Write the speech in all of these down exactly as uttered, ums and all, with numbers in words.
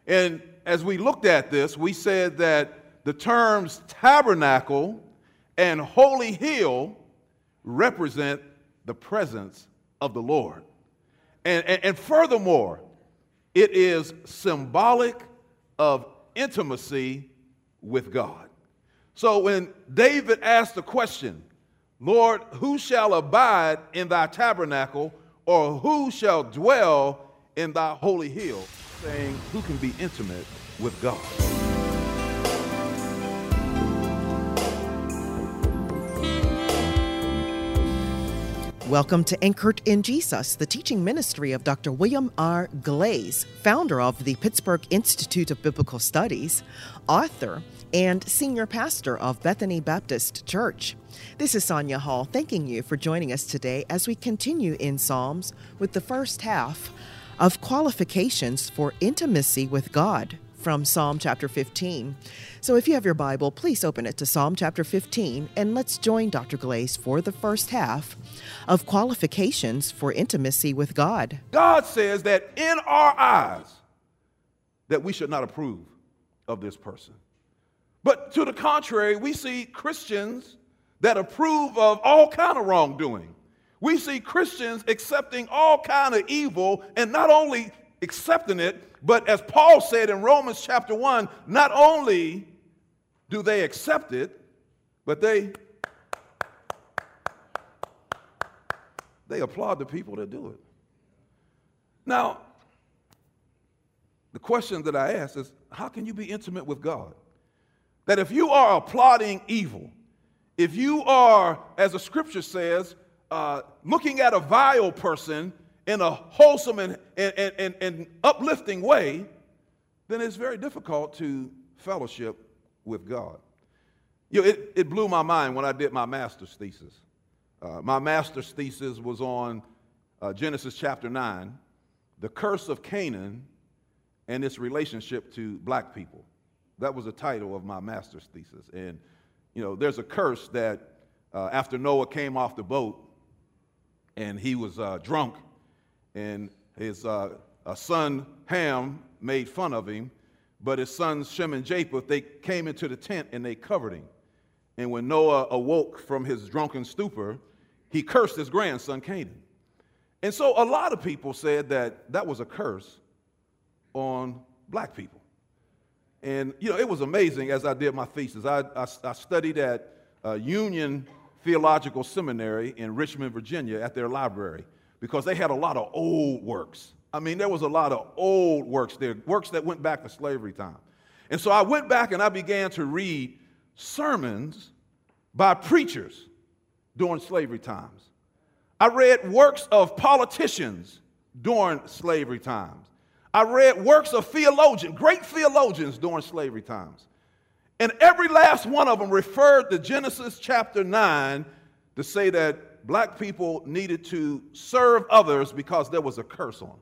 And as we looked at this, we said that the terms tabernacle and holy hill represent the presence of the Lord. And, and, and furthermore, it is symbolic of intimacy with God. So when David asked the question, Lord, who shall abide in thy tabernacle, or who shall dwell in thy holy hill? Saying, who can be intimate with God? Welcome to Anchored in Jesus, the teaching ministry of Doctor William R. Glaze, founder of the Pittsburgh Institute of Biblical Studies, author, and senior pastor of Bethany Baptist Church. This is Sonia Hall thanking you for joining us today as we continue in Psalms with the first half of qualifications for intimacy with God from Psalm chapter fifteen. So if you have your Bible, please open it to Psalm chapter fifteen, and let's join Doctor Glaze for the first half of qualifications for intimacy with God. God says that in our eyes that we should not approve of this person. But to the contrary, we see Christians that approve of all kind of wrongdoing. We see Christians accepting all kind of evil, and not only accepting it, but as Paul said in Romans chapter one, not only do they accept it, but they they applaud the people that do it. Now, the question that I ask is, how can you be intimate with God? That if you are applauding evil, if you are, as the scripture says, uh, looking at a vile person in a wholesome and, and, and, and uplifting way, then it's very difficult to fellowship with God. You know, it, it blew my mind when I did my master's thesis. Uh, my master's thesis was on uh, Genesis chapter nine, the curse of Canaan and its relationship to black people. That was the title of my master's thesis. And, you know, there's a curse that uh, after Noah came off the boat and he was uh, drunk, and his uh, uh, son Ham made fun of him, but his sons Shem and Japheth, they came into the tent and they covered him. And when Noah awoke from his drunken stupor, he cursed his grandson Canaan. And so a lot of people said that that was a curse on black people. And, you know, it was amazing as I did my thesis. I, I, I studied at uh, Union Theological Seminary in Richmond, Virginia, at their library, because they had a lot of old works. I mean, there was a lot of old works there, works that went back to slavery time. And so I went back and I began to read sermons by preachers during slavery times. I read works of politicians during slavery times. I read works of theologians, great theologians during slavery times. And every last one of them referred to Genesis chapter nine to say that black people needed to serve others because there was a curse on them.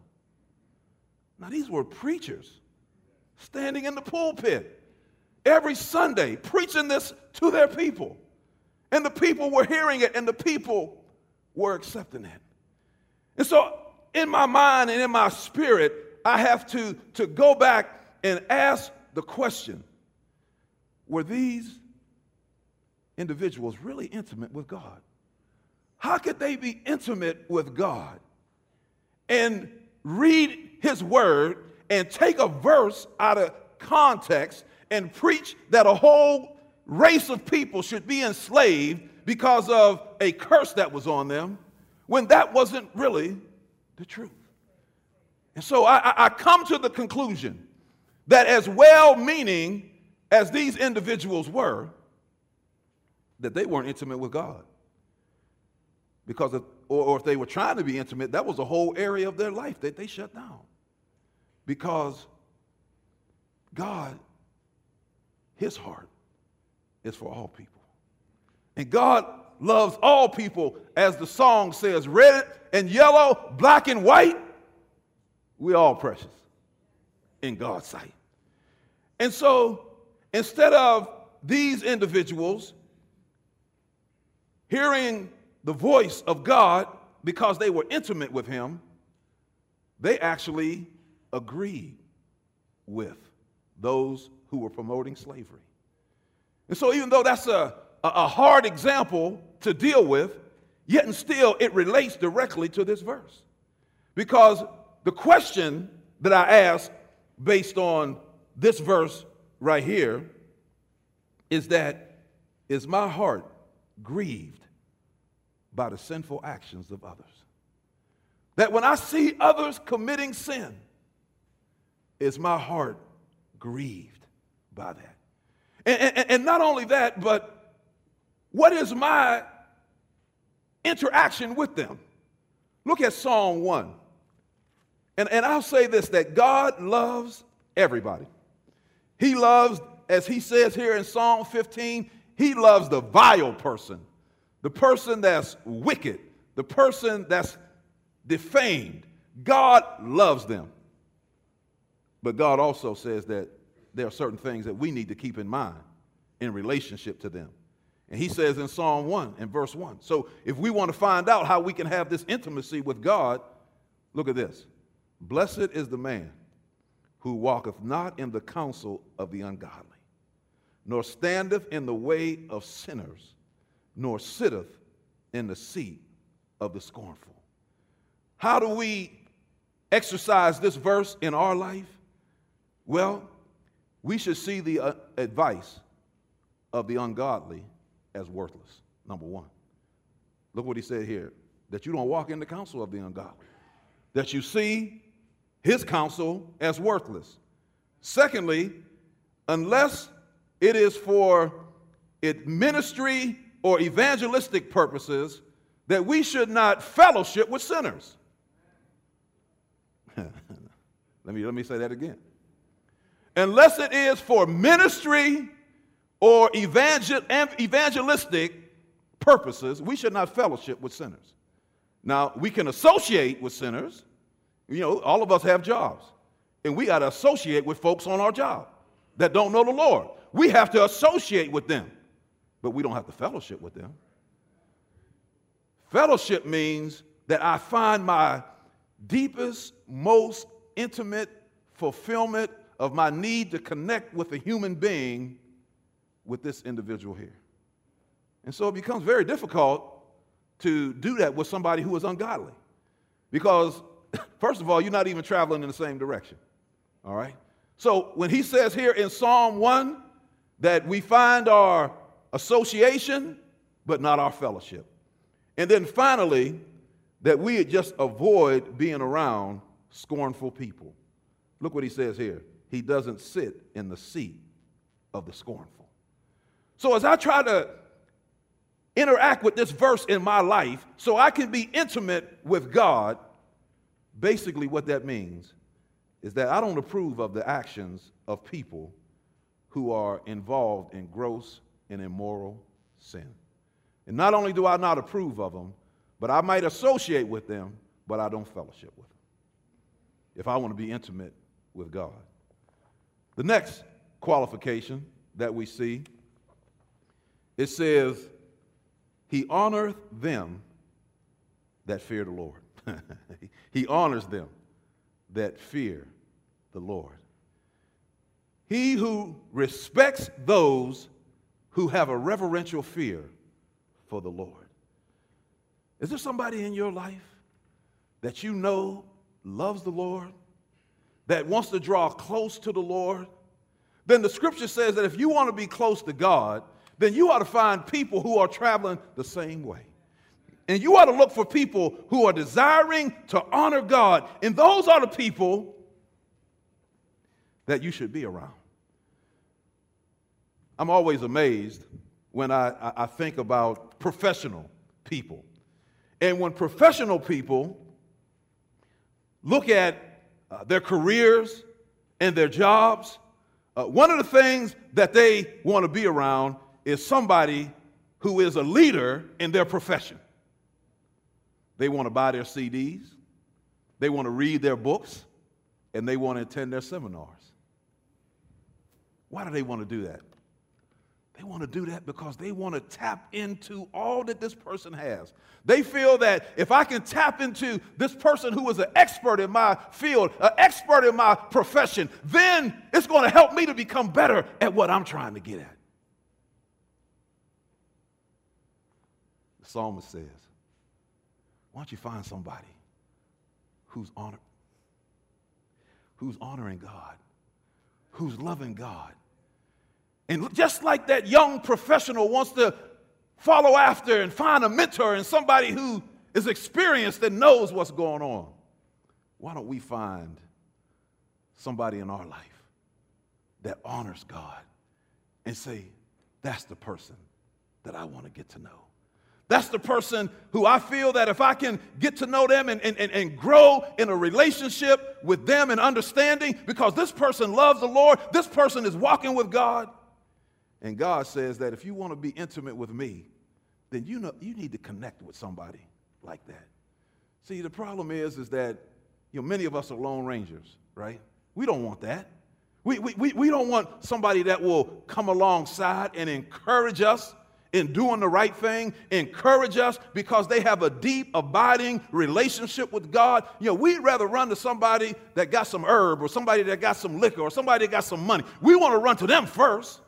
Now, these were preachers standing in the pulpit every Sunday preaching this to their people. And the people were hearing it, and the people were accepting it. And so in my mind and in my spirit, I have to, to go back and ask the question, were these individuals really intimate with God? How could they be intimate with God and read his word and take a verse out of context and preach that a whole race of people should be enslaved because of a curse that was on them, when that wasn't really the truth? And so I, I come to the conclusion that as well-meaning as these individuals were, that they weren't intimate with God. Because, of, or, or if they were trying to be intimate, that was a whole area of their life that they shut down. Because God, his heart is for all people. And God loves all people, as the song says, red and yellow, black and white. We're all precious in God's sight. And so instead of these individuals hearing the voice of God because they were intimate with him, they actually agreed with those who were promoting slavery. And so even though that's a, a, a hard example to deal with, yet and still it relates directly to this verse. Because the question that I ask based on this verse right here is that, is my heart grieved by the sinful actions of others? That when I see others committing sin, is my heart grieved by that? And, and, and not only that, but what is my interaction with them? Look at Psalm one. And, and I'll say this, that God loves everybody. He loves, as he says here in Psalm fifteen, he loves the vile person, the person that's wicked, the person that's defamed. God loves them. But God also says that there are certain things that we need to keep in mind in relationship to them. And he says in Psalm one and verse one. So if we want to find out how we can have this intimacy with God, look at this. Blessed is the man who walketh not in the counsel of the ungodly, nor standeth in the way of sinners, nor sitteth in the seat of the scornful. How do we exercise this verse in our life? Well, we should see the uh, advice of the ungodly as worthless, number one. Look what he said here, that you don't walk in the counsel of the ungodly, that you see his counsel as worthless. Secondly, unless it is for it ministry or evangelistic purposes, that we should not fellowship with sinners. let me, let me say that again. Unless it is for ministry or evangel- evangelistic purposes, we should not fellowship with sinners. Now, we can associate with sinners. You know, all of us have jobs, and we got to associate with folks on our job that don't know the Lord. We have to associate with them, but we don't have to fellowship with them. Fellowship means that I find my deepest, most intimate fulfillment of my need to connect with a human being with this individual here. And so it becomes very difficult to do that with somebody who is ungodly, because first of all, you're not even traveling in the same direction, all right? So when he says here in Psalm one that we find our association, but not our fellowship. And then finally, that we just avoid being around scornful people. Look what he says here. He doesn't sit in the seat of the scornful. So as I try to interact with this verse in my life so I can be intimate with God, basically what that means is that I don't approve of the actions of people who are involved in gross and immoral sin. And not only do I not approve of them, but I might associate with them, but I don't fellowship with them if I want to be intimate with God. The next qualification that we see, it says, he honoreth them that fear the Lord. He honors them that fear the Lord. He who respects those who have a reverential fear for the Lord. Is there somebody in your life that you know loves the Lord, that wants to draw close to the Lord? Then the scripture says that if you want to be close to God, then you ought to find people who are traveling the same way. And you ought to look for people who are desiring to honor God. And those are the people that you should be around. I'm always amazed when I, I think about professional people. And when professional people look at uh, their careers and their jobs, uh, one of the things that they want to be around is somebody who is a leader in their profession. They want to buy their C Ds, they want to read their books, and they want to attend their seminars. Why do they want to do that? They want to do that because they want to tap into all that this person has. They feel that if I can tap into this person who is an expert in my field, an expert in my profession, then it's going to help me to become better at what I'm trying to get at. The psalmist says, why don't you find somebody who's honor, who's honoring God, who's loving God. And just like that young professional wants to follow after and find a mentor and somebody who is experienced and knows what's going on, why don't we find somebody in our life that honors God and say, that's the person that I want to get to know. That's the person who I feel that if I can get to know them and, and, and grow in a relationship with them and understanding, because this person loves the Lord, this person is walking with God. And God says that if you want to be intimate with me, then you know you need to connect with somebody like that. See, the problem is, is that you know, many of us are lone rangers, right? We don't want that. We, we, we, we don't want somebody that will come alongside and encourage us in doing the right thing, encourage us because they have a deep, abiding relationship with God. You know, we'd rather run to somebody that got some herb or somebody that got some liquor or somebody that got some money. We want to run to them first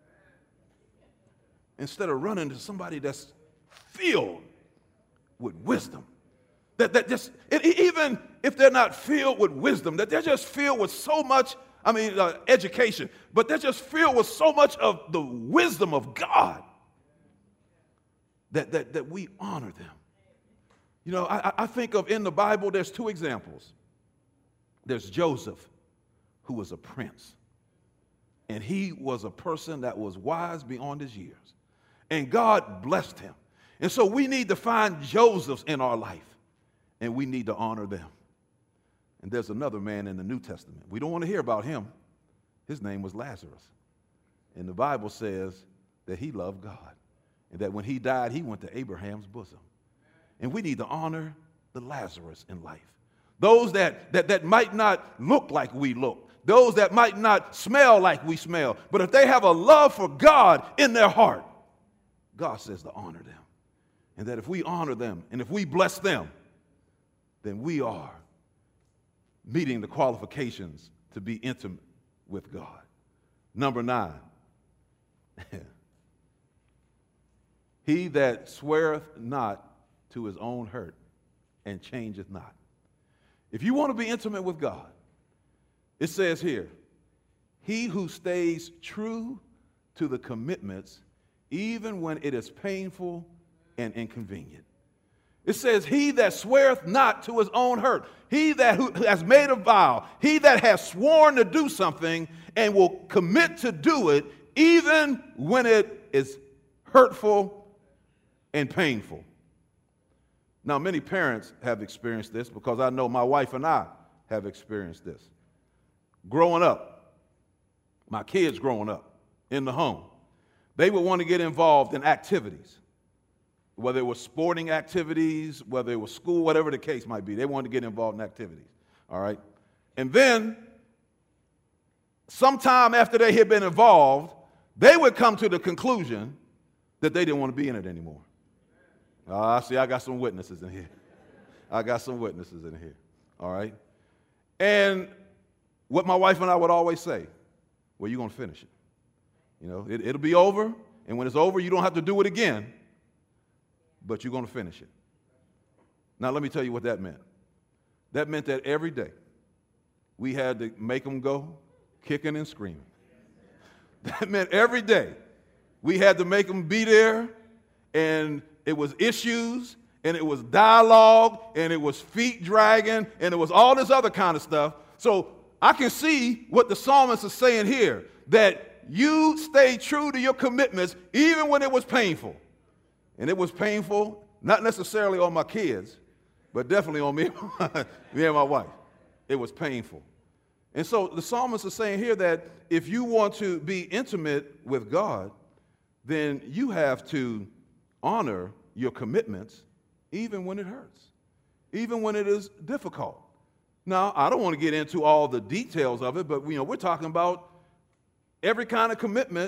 instead of running to somebody that's filled with wisdom. That, that just, it, even if they're not filled with wisdom, that they're just filled with so much, I mean, uh, education, but they're just filled with so much of the wisdom of God. That, that, that we honor them. You know, I, I think of in the Bible, there's two examples. There's Joseph, who was a prince. And he was a person that was wise beyond his years. And God blessed him. And so we need to find Josephs in our life. And we need to honor them. And there's another man in the New Testament. We don't want to hear about him. His name was Lazarus. And the Bible says that he loved God. And that when he died, he went to Abraham's bosom. And we need to honor the Lazarus in life. Those that, that, that might not look like we look. Those that might not smell like we smell. But if they have a love for God in their heart, God says to honor them. And that if we honor them and if we bless them, then we are meeting the qualifications to be intimate with God. Number nine. He that sweareth not to his own hurt and changeth not. If you want to be intimate with God, it says here, he who stays true to the commitments, even when it is painful and inconvenient. It says, he that sweareth not to his own hurt, he that who has made a vow, he that has sworn to do something and will commit to do it, even when it is hurtful and painful. Now, many parents have experienced this because I know my wife and I have experienced this. Growing up, my kids growing up in the home, they would want to get involved in activities, whether it was sporting activities, whether it was school, whatever the case might be. They wanted to get involved in activities, all right? And then, sometime after they had been involved, they would come to the conclusion that they didn't want to be in it anymore. Ah, uh, see, I got some witnesses in here. I got some witnesses in here, all right? And what my wife and I would always say, well, you're going to finish it. You know, it, it'll be over, and when it's over, you don't have to do it again, but you're going to finish it. Now, let me tell you what that meant. That meant that every day we had to make them go kicking and screaming. That meant every day we had to make them be there, and it was issues, and it was dialogue, and it was feet dragging, and it was all this other kind of stuff. So I can see what the psalmist is saying here, that you stay true to your commitments even when it was painful. And it was painful, not necessarily on my kids, but definitely on me, me and my wife. It was painful. And so the psalmist is saying here that if you want to be intimate with God, then you have to honor your commitments even when it hurts, even when it is difficult. Now, I don't want to get into all the details of it, but you know, we're talking about every kind of commitment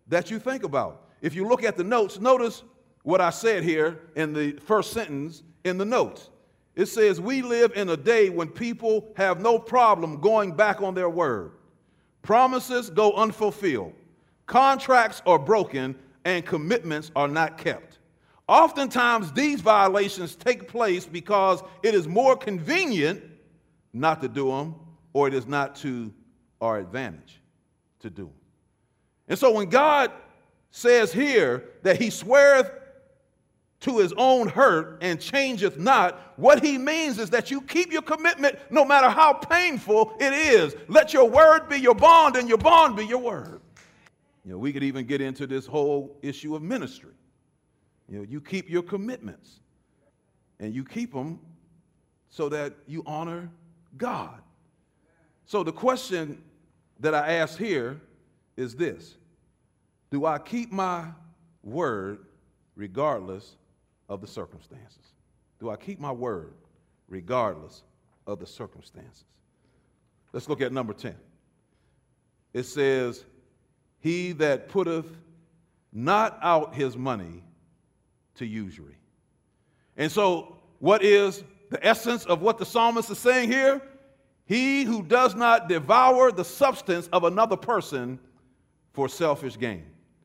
that you think about. If you look at the notes, notice what I said here in the first sentence in the notes. It says, we live in a day when people have no problem going back on their word. Promises go unfulfilled. Contracts are broken and commitments are not kept. Oftentimes, these violations take place because it is more convenient not to do them, or it is not to our advantage to do them. And so when God says here that he sweareth to his own hurt and changeth not, what he means is that you keep your commitment no matter how painful it is. Let your word be your bond and your bond be your word. You know, we could even get into this whole issue of ministry. You know, you keep your commitments and you keep them so that you honor God. So the question that I ask here is this: do I keep my word regardless of the circumstances? Do I keep my word regardless of the circumstances? Let's look at number ten. It says, he that putteth not out his money to usury. And so what is the essence of what the psalmist is saying here? He who does not devour the substance of another person for selfish gain.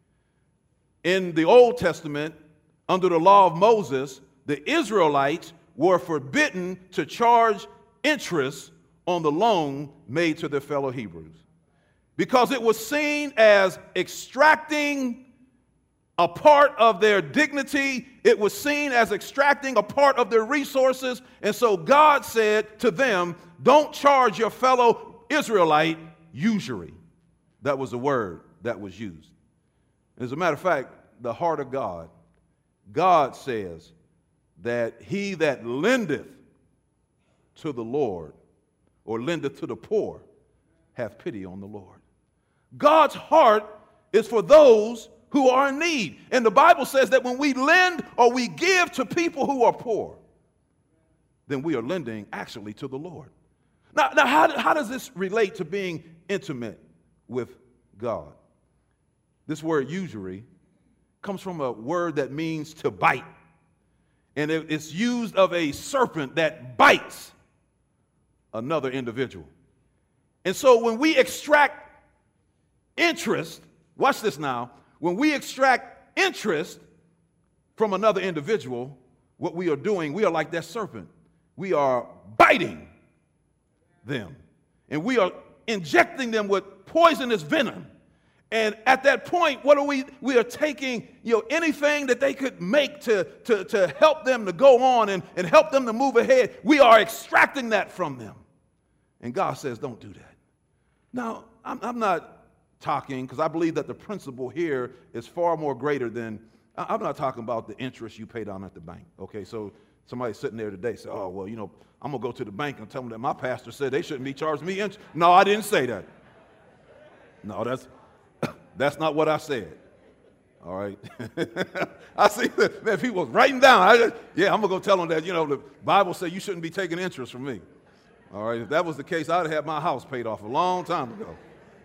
In the Old Testament, under the law of Moses, the Israelites were forbidden to charge interest on the loan made to their fellow Hebrews, because it was seen as extracting a part of their dignity. It was seen as extracting a part of their resources. And so God said to them, don't charge your fellow Israelite usury. That was the word that was used. As a matter of fact, the heart of God, God says that he that lendeth to the Lord, or lendeth to the poor, hath pity on the Lord. God's heart is for those who are in need. And the Bible says that when we lend or we give to people who are poor, then we are lending actually to the Lord. Now, now how, how does this relate to being intimate with God? This word usury comes from a word that means to bite. And it, it's used of a serpent that bites another individual. And so when we extract interest, watch this now, when we extract interest from another individual, what we are doing, we are like that serpent. We are biting them. And we are injecting them with poisonous venom. And at that point, what are we? We are taking, you know, anything that they could make to, to, to help them to go on and, and help them to move ahead. We are extracting that from them. And God says, don't do that. Now, I'm, I'm not talking, because I believe that the principle here is far more greater than, I'm not talking about the interest you pay down at the bank. Okay, so somebody sitting there today said, oh, well, you know, I'm going to go to the bank and tell them that my pastor said they shouldn't be charging me interest. No, I didn't say that. No, that's that's not what I said. All right. I see that, man, people writing down. I just, yeah, I'm going to go tell them that, you know, the Bible says you shouldn't be taking interest from me. All right. If that was the case, I'd have had my house paid off a long time ago.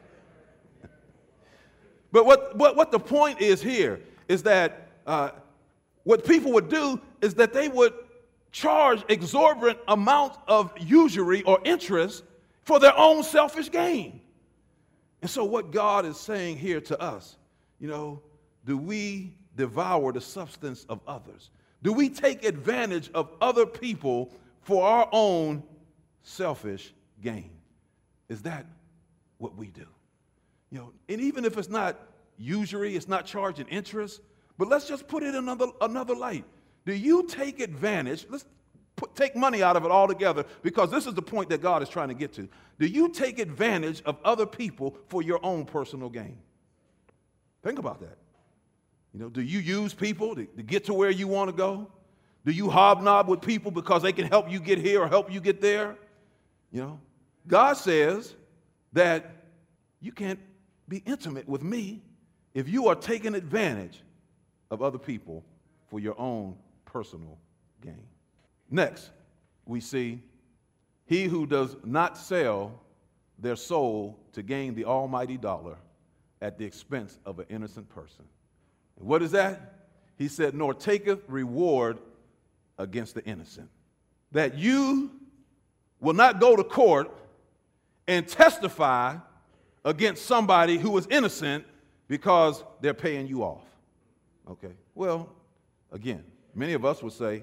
But what, what, what the point is here is that uh, what people would do is that they would charge exorbitant amounts of usury or interest for their own selfish gain. And so what God is saying here to us, you know, do we devour the substance of others? Do we take advantage of other people for our own selfish gain? Is that what we do? You know, and even if it's not usury, it's not charging interest, but let's just put it in another, another light. Do you take advantage? Let's put, take money out of it altogether, because this is the point that God is trying to get to. Do you take advantage of other people for your own personal gain? Think about that. You know, do you use people to, to get to where you want to go? Do you hobnob with people because they can help you get here or help you get there? You know, God says that you can't be intimate with me if you are taking advantage of other people for your own personal gain. Next, we see he who does not sell their soul to gain the almighty dollar, at the expense of an innocent person. And what is that? He said, nor taketh reward against the innocent. That you will not go to court and testify against somebody who is innocent because they're paying you off. Okay, well, again, many of us would say,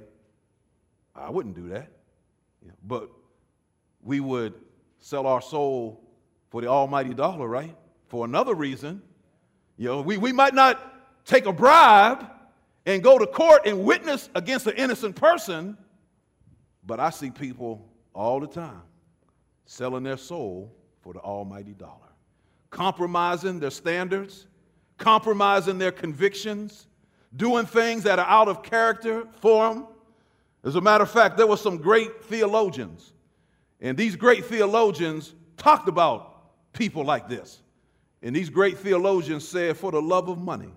I wouldn't do that. Yeah, but we would sell our soul for the almighty dollar, right? For another reason. You know, we, we might not take a bribe and go to court and witness against an innocent person, but I see people all the time selling their soul for the almighty dollar, compromising their standards, compromising their convictions, doing things that are out of character for them. As a matter of fact, there were some great theologians, and these great theologians talked about people like this. And these great theologians said, for the love of money,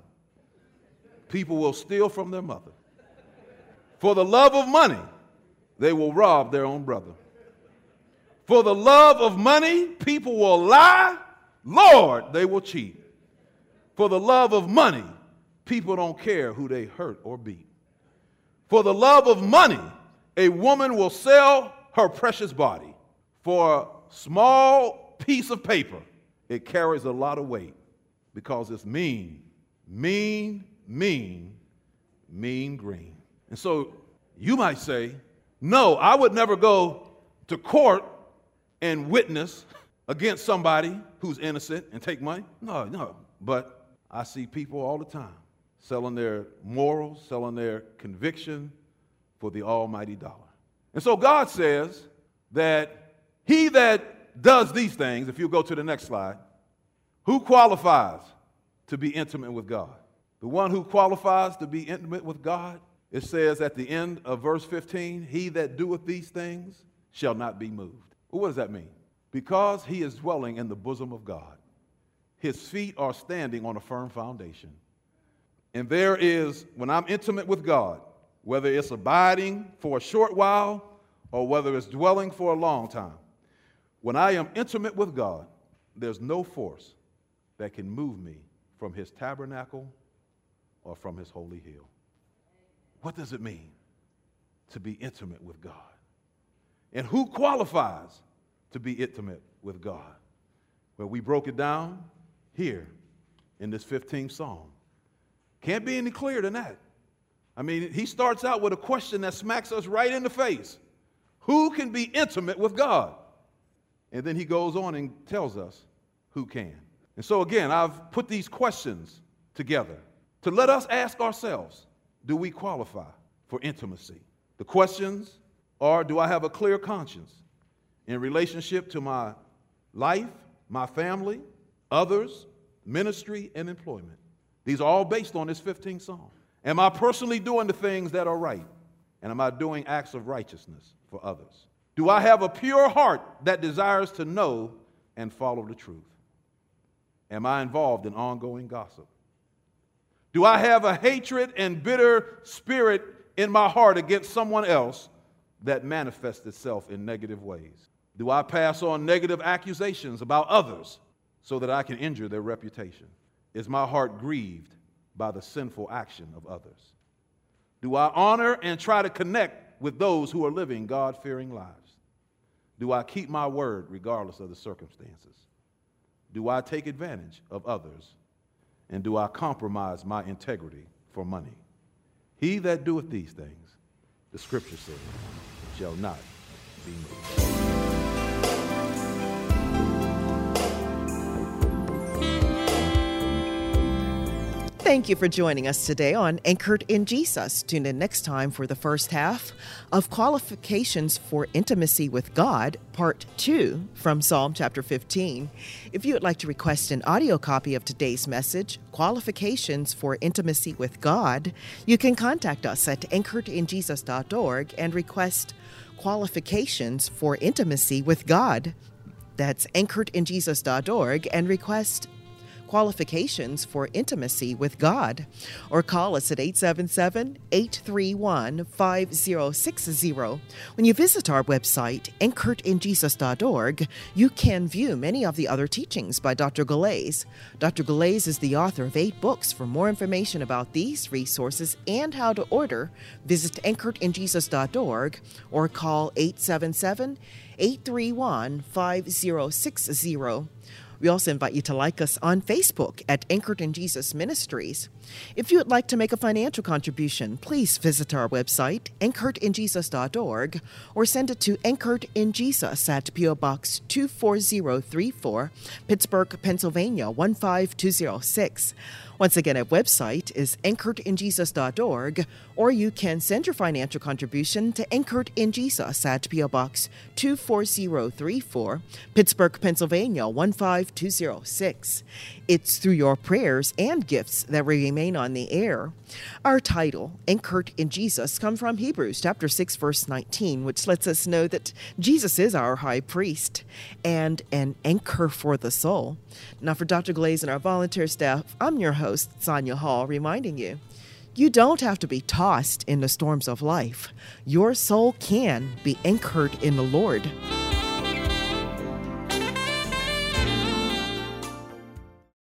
people will steal from their mother. For the love of money, they will rob their own brother. For the love of money, people will lie. Lord, they will cheat. For the love of money, people don't care who they hurt or beat. For the love of money, a woman will sell her precious body. For a small piece of paper, it carries a lot of weight because it's mean, mean, mean, mean green. And so you might say, no, I would never go to court and witness against somebody who's innocent and take money. No, no. But I see people all the time selling their morals, selling their conviction for the almighty dollar. And so God says that he that does these things, if you go to the next slide, who qualifies to be intimate with God? The one who qualifies to be intimate with God, it says at the end of verse fifteen, he that doeth these things shall not be moved. Well, what does that mean? Because he is dwelling in the bosom of God. His feet are standing on a firm foundation. And there is, when I'm intimate with God, whether it's abiding for a short while or whether it's dwelling for a long time, when I am intimate with God, there's no force that can move me from his tabernacle or from his holy hill. What does it mean to be intimate with God? And who qualifies to be intimate with God? Well, we broke it down here in this fifteenth Psalm. Can't be any clearer than that. I mean, he starts out with a question that smacks us right in the face. Who can be intimate with God? And then he goes on and tells us who can. And so again, I've put these questions together to let us ask ourselves, do we qualify for intimacy? The questions are, do I have a clear conscience in relationship to my life, my family, others, ministry, and employment? These are all based on this fifteenth Psalm. Am I personally doing the things that are right? And am I doing acts of righteousness for others? Do I have a pure heart that desires to know and follow the truth? Am I involved in ongoing gossip? Do I have a hatred and bitter spirit in my heart against someone else that manifests itself in negative ways? Do I pass on negative accusations about others so that I can injure their reputation? Is my heart grieved by the sinful action of others? Do I honor and try to connect with those who are living God-fearing lives? Do I keep my word regardless of the circumstances? Do I take advantage of others? And do I compromise my integrity for money? He that doeth these things, the scripture says, shall not be moved. Thank you for joining us today on Anchored in Jesus. Tune in next time for the first half of Qualifications for Intimacy with God, Part two from Psalm chapter fifteen. If you would like to request an audio copy of today's message, Qualifications for Intimacy with God, you can contact us at anchored in jesus dot org and request Qualifications for Intimacy with God. That's anchored in jesus dot org and request qualifications for intimacy with God, or call us at eight seven seven, eight three one, five zero six zero. When you visit our website, anchored in jesus dot org, you can view many of the other teachings by Doctor Galais. Doctor Galais is the author of eight books. For more information about these resources and how to order, visit anchored in jesus dot org or call eight seven seven, eight three one, five zero six zero. We also invite you to like us on Facebook at Anchored in Jesus Ministries. If you would like to make a financial contribution, please visit our website, anchored in jesus dot org, or send it to Anchored in Jesus at P O. Box two four zero three four, Pittsburgh, Pennsylvania one five two zero six. Once again, our website is anchored in jesus dot org, or you can send your financial contribution to Anchored in Jesus at P O. Box two four zero three four, Pittsburgh, Pennsylvania one five two zero six. It's through your prayers and gifts that we remain on the air. Our title, Anchored in Jesus, comes from Hebrews chapter six, verse nineteen, which lets us know that Jesus is our high priest and an anchor for the soul. Now, for Doctor Galais and our volunteer staff, I'm your host, Sonia Hall, reminding you, you don't have to be tossed in the storms of life. Your soul can be anchored in the Lord.